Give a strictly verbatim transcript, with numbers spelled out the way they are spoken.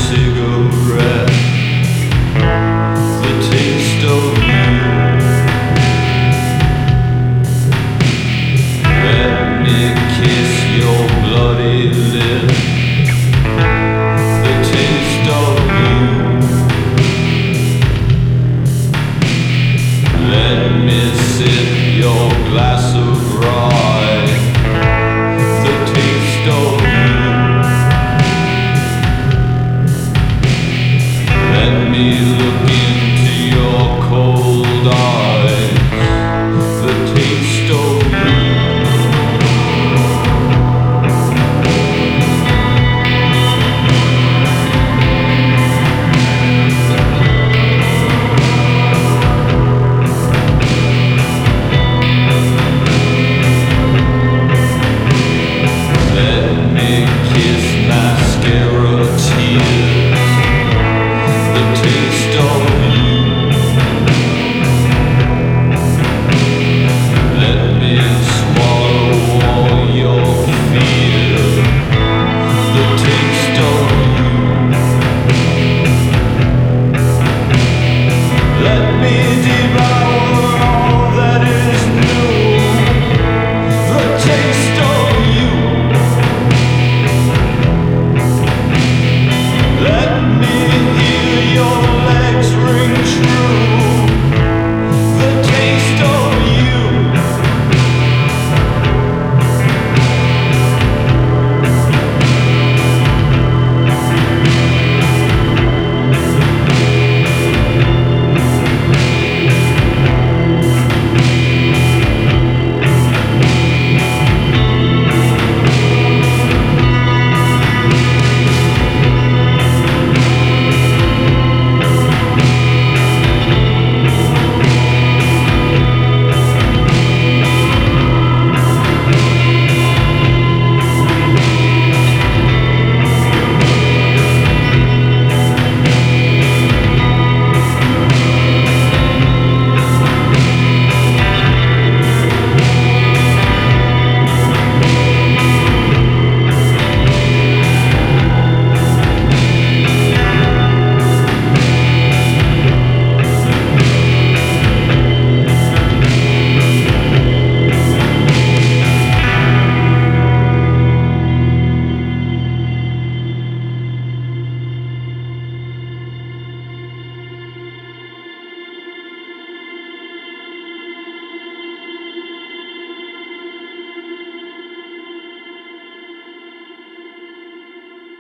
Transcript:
cigarette, the taste of you. Let me kiss your bloody lip, the taste of you. Let me sip your glass of rye, the taste of you. Let me look into your cold eyes, the taste of you. Let me kiss mascara tears, the taste of